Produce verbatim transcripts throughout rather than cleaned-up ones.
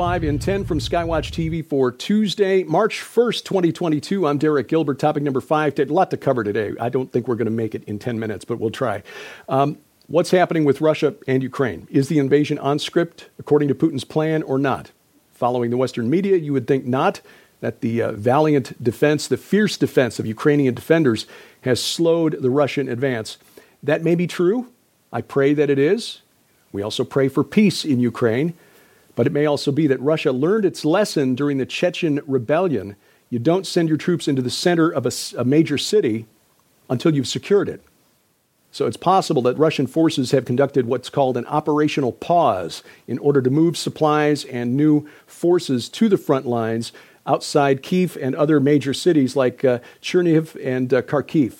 five in ten from Skywatch T V for Tuesday, March first, twenty twenty-two. I'm Derek Gilbert. Topic number five. A lot to cover today. I don't think we're going to make it in ten minutes, but we'll try. Um, what's happening with Russia and Ukraine? Is the invasion on script according to Putin's plan or not? Following the Western media, you would think not, that the uh, valiant defense, the fierce defense of Ukrainian defenders has slowed the Russian advance. That may be true. I pray that it is. We also pray for peace in Ukraine. But it may also be that Russia learned its lesson during the Chechen rebellion. You don't send your troops into the center of a, a major city until you've secured it. So it's possible that Russian forces have conducted what's called an operational pause in order to move supplies and new forces to the front lines outside Kyiv and other major cities like uh, Chernihiv and uh, Kharkiv.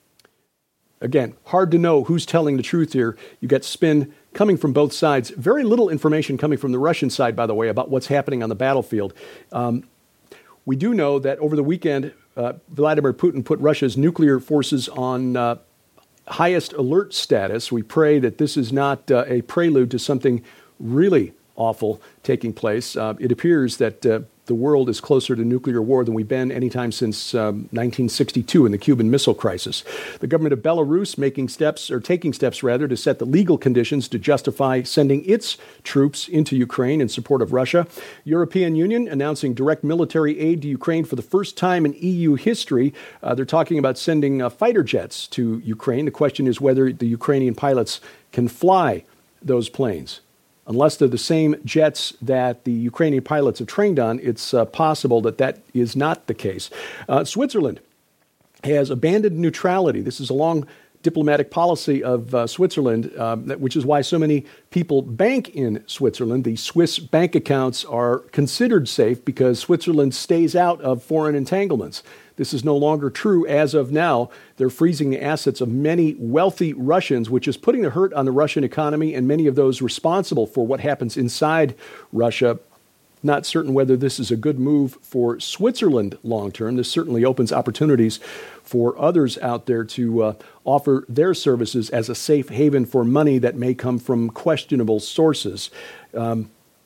Again, hard to know who's telling the truth here. You got spin coming from both sides. Very little information coming from the Russian side, by the way, about what's happening on the battlefield. Um, we do know that over the weekend, uh, Vladimir Putin put Russia's nuclear forces on uh, highest alert status. We pray that this is not uh, a prelude to something really awful taking place. Uh, it appears that uh, the world is closer to nuclear war than we've been anytime since um, nineteen sixty-two in the Cuban Missile Crisis. The government of Belarus making steps, or taking steps rather, to set the legal conditions to justify sending its troops into Ukraine in support of Russia. European Union announcing direct military aid to Ukraine for the first time in E U history. Uh, they're talking about sending uh, fighter jets to Ukraine. The question is whether the Ukrainian pilots can fly those planes. Unless they're the same jets that the Ukrainian pilots have trained on, it's uh, possible that that is not the case. Uh, Switzerland has abandoned neutrality. This is a long diplomatic policy of uh, Switzerland, uh, which is why so many people bank in Switzerland. The Swiss bank accounts are considered safe because Switzerland stays out of foreign entanglements. This is no longer true as of now. They're freezing the assets of many wealthy Russians, which is putting the hurt on the Russian economy and many of those responsible for what happens inside Russia. Not certain whether this is a good move for Switzerland long term. This certainly opens opportunities for others out there to uh, offer their services as a safe haven for money that may come from questionable sources. Um,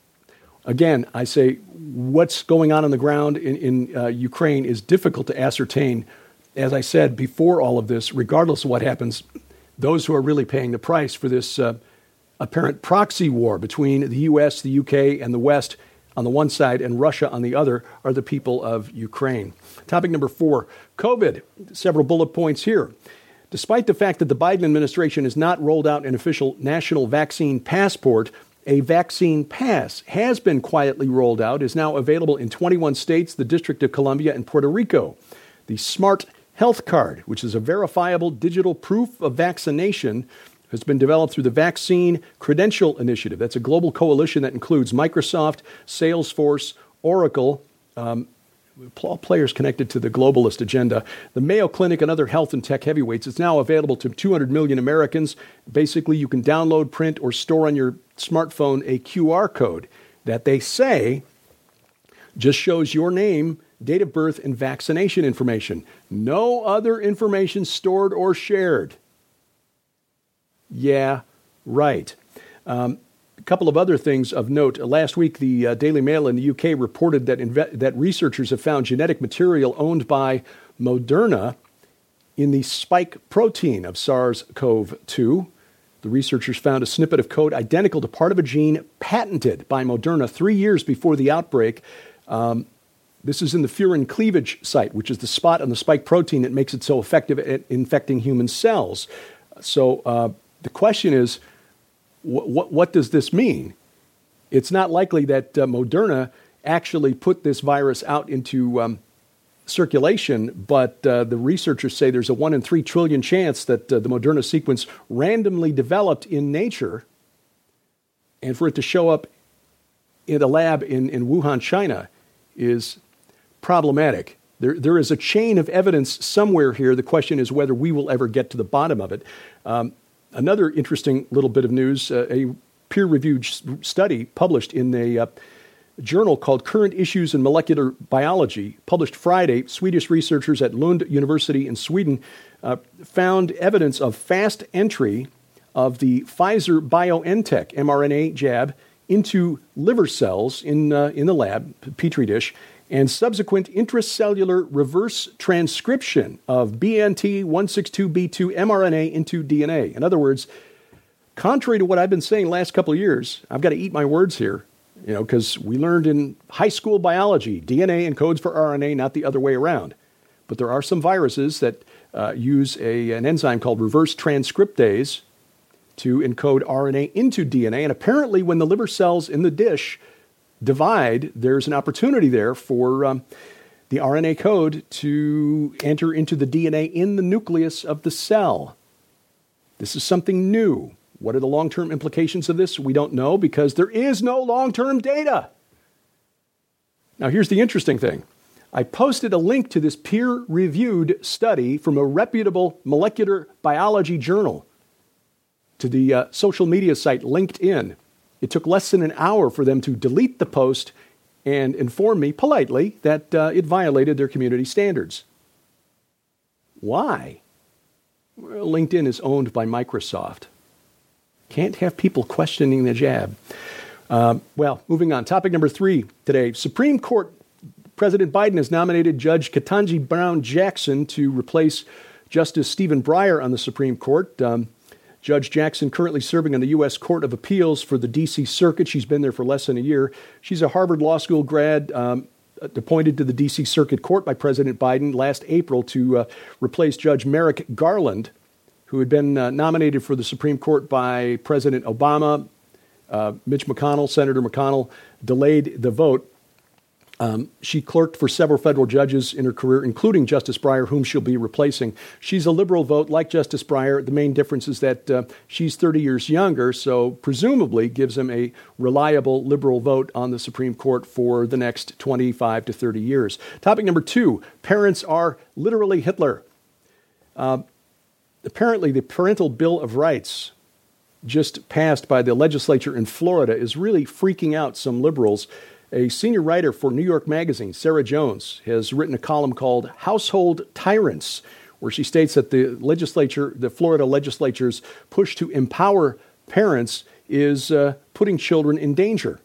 Again, I say what's going on on the ground in, in uh, Ukraine is difficult to ascertain. As I said before all of this, regardless of what happens, those who are really paying the price for this uh, apparent proxy war between the U S, the U K, and the West on the one side and Russia on the other are the people of Ukraine. Topic number four, COVID. Several bullet points here. Despite the fact that the Biden administration has not rolled out an official national vaccine passport, a vaccine pass has been quietly rolled out, is now available in twenty-one states, the District of Columbia, and Puerto Rico. The Smart Health Card, which is a verifiable digital proof of vaccination, has been developed through the Vaccine Credential Initiative. That's a global coalition that includes Microsoft, Salesforce, Oracle, um, all players connected to the globalist agenda, the Mayo Clinic, and other health and tech heavyweights. It's now available to two hundred million Americans. Basically, you can download, print, or store on your smartphone a Q R code that they say just shows your name, date of birth, and vaccination information. No other information stored or shared. Yeah, right. Um, A couple of other things of note. Last week, the uh, Daily Mail in the U K reported that inve- that researchers have found genetic material owned by Moderna in the spike protein of SARS-C o V two. The researchers found a snippet of code identical to part of a gene patented by Moderna three years before the outbreak. Um, this is in the furin cleavage site, which is the spot on the spike protein that makes it so effective at infecting human cells. So uh, the question is, What, what does this mean? It's not likely that uh, Moderna actually put this virus out into um, circulation, but uh, the researchers say there's a one in three trillion chance that uh, the Moderna sequence randomly developed in nature, and for it to show up in a lab in, in Wuhan, China, is problematic. There, there is a chain of evidence somewhere here. The question is whether we will ever get to the bottom of it. Um, Another interesting little bit of news, uh, a peer-reviewed study published in a uh, journal called Current Issues in Molecular Biology, published Friday. Swedish researchers at Lund University in Sweden uh, found evidence of fast entry of the Pfizer-BioNTech mRNA jab into liver cells in, uh, in the lab, Petri dish, and subsequent intracellular reverse transcription of B N T one sixty-two B two mRNA into D N A. In other words, contrary to what I've been saying the last couple of years, I've got to eat my words here, you know, because we learned in high school biology, D N A encodes for R N A, not the other way around. But there are some viruses that uh, use a, an enzyme called reverse transcriptase to encode R N A into D N A. And apparently when the liver cells in the dish divide, there's an opportunity there for um, the R N A code to enter into the D N A in the nucleus of the cell. This is something new. What are the long-term implications of this? We don't know because there is no long-term data. Now, here's the interesting thing. I posted a link to this peer-reviewed study from a reputable molecular biology journal to the uh, social media site LinkedIn. It took less than an hour for them to delete the post and inform me politely that uh, it violated their community standards. Why? Well, LinkedIn is owned by Microsoft. Can't have people questioning the jab. Um, well, moving on. Topic number three today. Supreme Court, President Biden has nominated Judge Ketanji Brown Jackson to replace Justice Stephen Breyer on the Supreme Court. Um, Judge Jackson currently serving on the U S Court of Appeals for the D C Circuit. She's been there for less than a year. She's a Harvard Law School grad, um, appointed to the D C Circuit Court by President Biden last April to uh, replace Judge Merrick Garland, who had been uh, nominated for the Supreme Court by President Obama. Uh, Mitch McConnell, Senator McConnell, delayed the vote. Um, she clerked for several federal judges in her career, including Justice Breyer, whom she'll be replacing. She's a liberal vote, like Justice Breyer. The main difference is that uh, she's thirty years younger, so presumably gives him a reliable liberal vote on the Supreme Court for the next twenty-five to thirty years. Topic number two, parents are literally Hitler. Uh, apparently, the Parental Bill of Rights, just passed by the legislature in Florida, is really freaking out some liberals. A senior writer for New York Magazine, Sarah Jones, has written a column called Household Tyrants, where she states that the legislature, the Florida legislature's push to empower parents is uh, putting children in danger.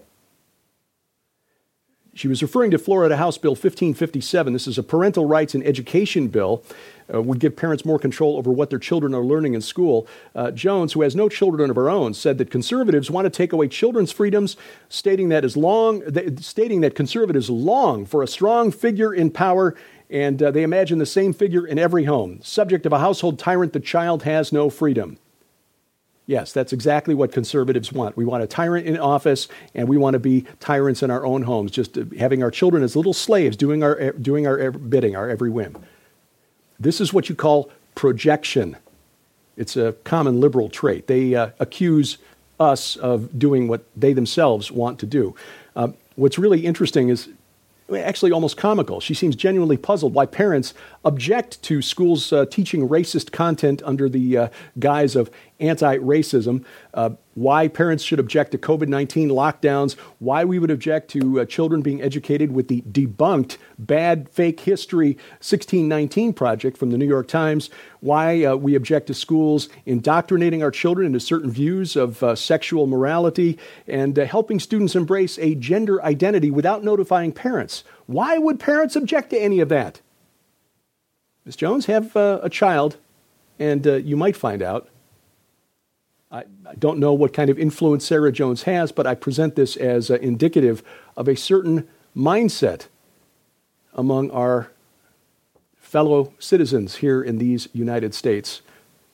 She was referring to Florida House Bill fifteen fifty-seven. This is a parental rights and education bill. Uh, would give parents more control over what their children are learning in school. Uh, Jones, who has no children of her own, said that conservatives want to take away children's freedoms, stating that as long, th- stating that conservatives long for a strong figure in power, and uh, they imagine the same figure in every home. Subject of a household tyrant, the child has no freedom. Yes, that's exactly what conservatives want. We want a tyrant in office, and we want to be tyrants in our own homes, just having our children as little slaves, doing our doing our bidding, our every whim. This is what you call projection. It's a common liberal trait. They uh, accuse us of doing what they themselves want to do. Uh, what's really interesting is actually almost comical. She seems genuinely puzzled why parents object to schools uh, teaching racist content under the uh, guise of anti-racism, uh, why parents should object to covid nineteen lockdowns, why we would object to uh, children being educated with the debunked bad fake history sixteen nineteen project from the New York Times, why uh, we object to schools indoctrinating our children into certain views of uh, sexual morality, and uh, helping students embrace a gender identity without notifying parents. Why would parents object to any of that? Miz Jones, have uh, a child, and uh, you might find out. I, I don't know what kind of influence Sarah Jones has, but I present this as uh, indicative of a certain mindset among our fellow citizens here in these United States.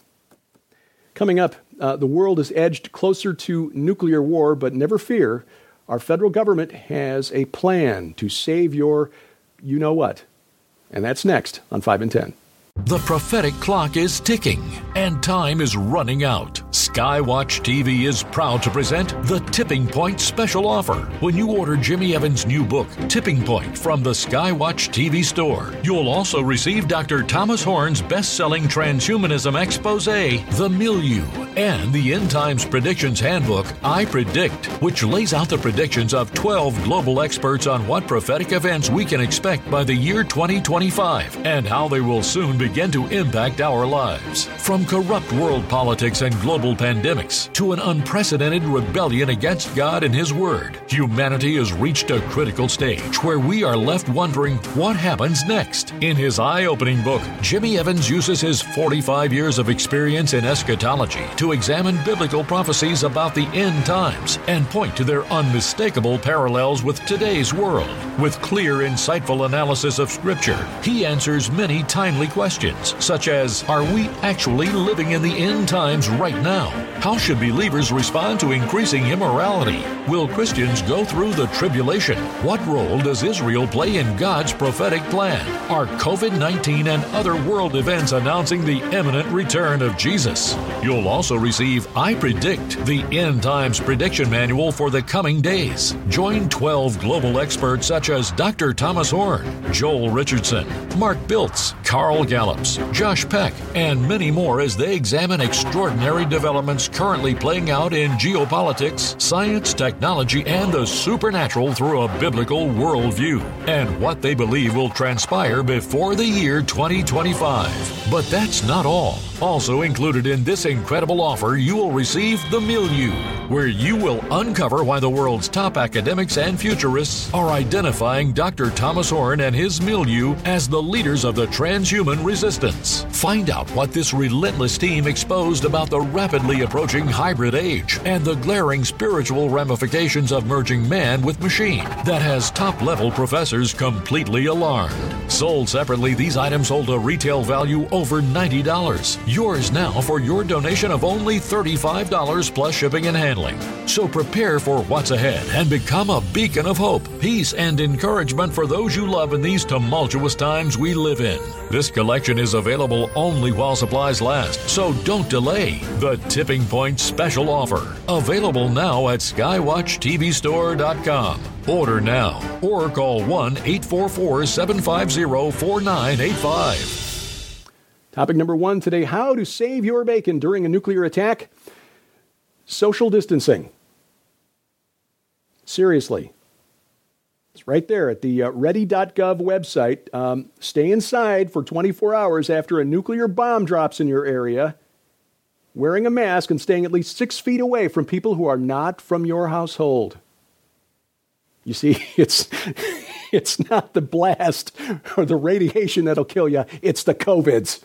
Coming up, uh, the world is edged closer to nuclear war, but never fear, our federal government has a plan to save your you-know-what. And that's next on five and ten. The prophetic clock is ticking, and time is running out. Skywatch T V is proud to present the Tipping Point special offer. When you order Jimmy Evans' new book, Tipping Point, from the Skywatch T V store, you'll also receive Doctor Thomas Horn's best-selling transhumanism expose, The Milieu, and the End Times Predictions Handbook, I Predict, which lays out the predictions of twelve global experts on what prophetic events we can expect by the year twenty twenty-five and how they will soon begin to impact our lives. From corrupt world politics and global global pandemics to an unprecedented rebellion against God and His Word, humanity has reached a critical stage where we are left wondering what happens next. In his eye-opening book, Jimmy Evans uses his forty-five years of experience in eschatology to examine biblical prophecies about the end times and point to their unmistakable parallels with today's world. With clear, insightful analysis of Scripture, he answers many timely questions, such as, are we actually living in the end times right now? How should believers respond to increasing immorality? Will Christians go through the tribulation? What role does Israel play in God's prophetic plan? Are covid nineteen and other world events announcing the imminent return of Jesus? You'll also receive I Predict, the End Times Prediction Manual for the coming days. Join twelve global experts such as Doctor Thomas Horn, Joel Richardson, Mark Biltz, Carl Gallups, Josh Peck, and many more as they examine extraordinary developments currently playing out in geopolitics, science, technology, and the supernatural through a biblical worldview, and what they believe will transpire before the year twenty twenty-five. But that's not all. Also included in this incredible offer, you will receive The Milieu, where you will uncover why the world's top academics and futurists are identifying Doctor Thomas Horn and his milieu as the leaders of the transhuman resistance. Find out what this relentless team exposed about the rapidly approaching hybrid age and the glaring spiritual ramifications of merging man with machine that has top-level professors completely alarmed. Sold separately, these items hold a retail value over ninety dollars. Yours now for your donation of only thirty-five dollars plus shipping and handling. So prepare for what's ahead and become a beacon of hope, peace, and encouragement for those you love in these tumultuous times we live in. This collection is available only while supplies last, so don't delay. The Tipping Point Special Offer, available now at skywatch t v store dot com. Order now or call one eight four four, seven five zero, four nine eight five. Topic number one today, how to save your bacon during a nuclear attack. Social distancing. Seriously. It's right there at the uh, ready dot gov website. Um, stay inside for twenty-four hours after a nuclear bomb drops in your area, wearing a mask and staying at least six feet away from people who are not from your household. You see, it's it's not the blast or the radiation that'll kill you. It's the COVIDs.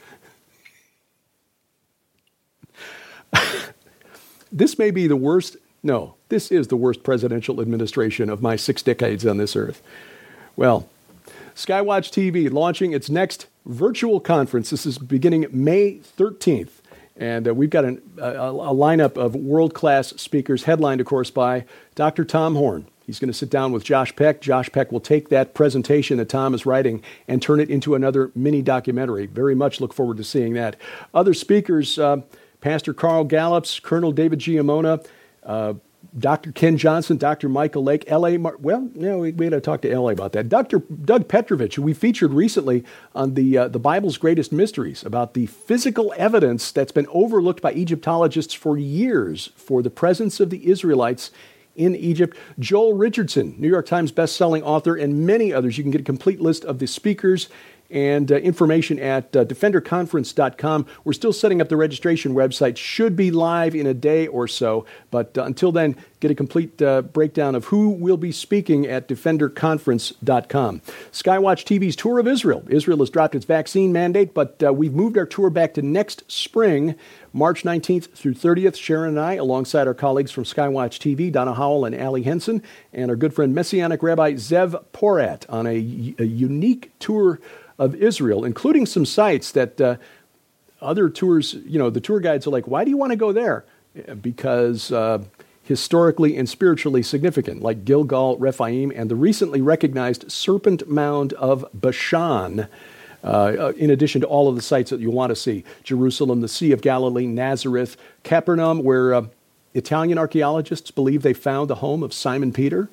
This may be the worst, no, this is the worst presidential administration of my six decades on this earth. Well, Skywatch T V launching its next virtual conference. This is beginning May thirteenth. And uh, we've got an, a, a lineup of world-class speakers, headlined, of course, by Doctor Tom Horn. He's going to sit down with Josh Peck. Josh Peck will take that presentation that Tom is writing and turn it into another mini documentary. Very much look forward to seeing that. Other speakers, uh, Pastor Carl Gallups, Colonel David Giamona, uh, Doctor Ken Johnson, Doctor Michael Lake, L A. Mar- well, you know, we, we got to talk to L A about that. Doctor Doug Petrovich, who we featured recently on the uh, the Bible's Greatest Mysteries, about the physical evidence that's been overlooked by Egyptologists for years for the presence of the Israelites in Egypt. Joel Richardson, New York Times bestselling author, and many others. You can get a complete list of the speakers and uh, information at uh, defender conference dot com. We're still setting up the registration website. Should be live in a day or so. But uh, until then, get a complete uh, breakdown of who will be speaking at defender conference dot com. Skywatch T V's Tour of Israel. Israel has dropped its vaccine mandate, but uh, we've moved our tour back to next spring, March nineteenth through thirtieth. Sharon and I, alongside our colleagues from Skywatch T V, Donna Howell and Allie Henson, and our good friend Messianic Rabbi Zev Porat, on a, a unique tour of Israel, including some sites that uh, other tours, you know, the tour guides are like, why do you want to go there? Because uh, historically and spiritually significant, like Gilgal, Rephaim, and the recently recognized Serpent Mound of Bashan, uh, in addition to all of the sites that you want to see. Jerusalem, the Sea of Galilee, Nazareth, Capernaum, where uh, Italian archaeologists believe they found the home of Simon Peter.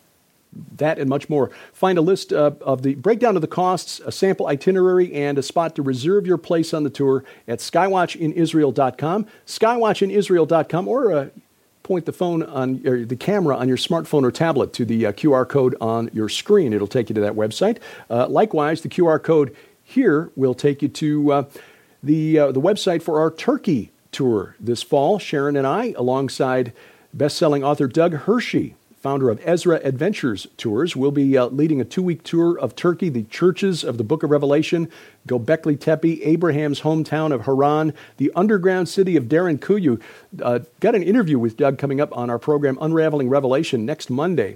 That and much more. Find a list uh, of the breakdown of the costs, a sample itinerary, and a spot to reserve your place on the tour at skywatch in israel dot com, skywatch in israel dot com, or uh, point the phone on or the camera on your smartphone or tablet to the uh, Q R code on your screen. It'll take you to that website. Uh, likewise, the Q R code here will take you to uh, the uh, the website for our Turkey tour this fall. Sharon and I, alongside best-selling author Doug Hershey, founder of Ezra Adventures Tours, will be uh, leading a two-week tour of Turkey, the churches of the Book of Revelation, Göbekli Tepe, Abraham's hometown of Haran, the underground city of Derinkuyu. Uh, got an interview with Doug coming up on our program Unraveling Revelation next Monday.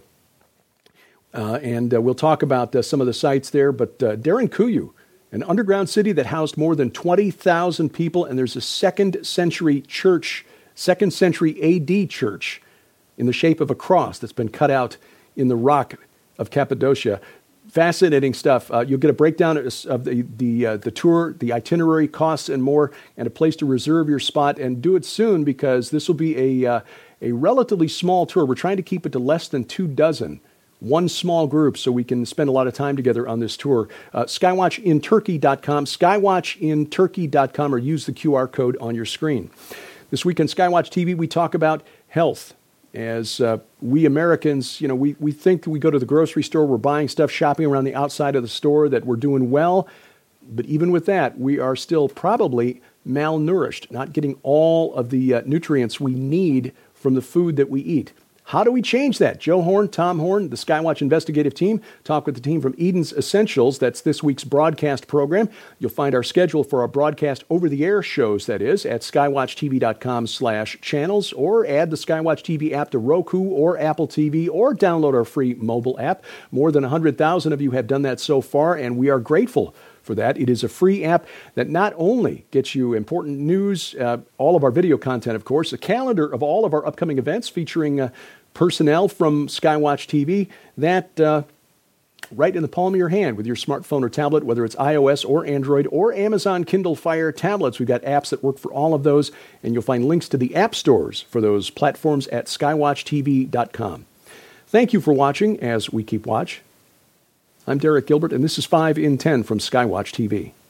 Uh, and uh, we'll talk about uh, some of the sites there. But uh, Derinkuyu, an underground city that housed more than twenty thousand people, and there's a second century church, second century A D church in the shape of a cross that's been cut out in the rock of Cappadocia. Fascinating stuff. Uh, you'll get a breakdown of the the, uh, the tour, the itinerary, costs, and more, and a place to reserve your spot. And do it soon, because this will be a uh, a relatively small tour. We're trying to keep it to less than two dozen. One small group, so we can spend a lot of time together on this tour. Uh, skywatch in turkey dot com, skywatch in turkey dot com, or use the Q R code on your screen. This week on Skywatch T V, we talk about health. As uh, we Americans, you know, we, we think we go to the grocery store, we're buying stuff, shopping around the outside of the store, that we're doing well. But even with that, we are still probably malnourished, not getting all of the uh, nutrients we need from the food that we eat. How do we change that? Joe Horn, Tom Horn, the Skywatch investigative team, talk with the team from Eden's Essentials. That's this week's broadcast program. You'll find our schedule for our broadcast over-the-air shows, that is, at skywatch t v dot com slash channels, or add the Skywatch T V app to Roku or Apple T V, or download our free mobile app. More than one hundred thousand of you have done that so far, and we are grateful for that. It is a free app that not only gets you important news, uh, all of our video content, of course, a calendar of all of our upcoming events featuring uh, personnel from Skywatch T V, that uh, right in the palm of your hand with your smartphone or tablet, whether it's iOS or Android or Amazon Kindle Fire tablets. We've got apps that work for all of those, and you'll find links to the app stores for those platforms at skywatch t v dot com. Thank you for watching as we keep watch. I'm Derek Gilbert, and this is five in ten from Skywatch T V.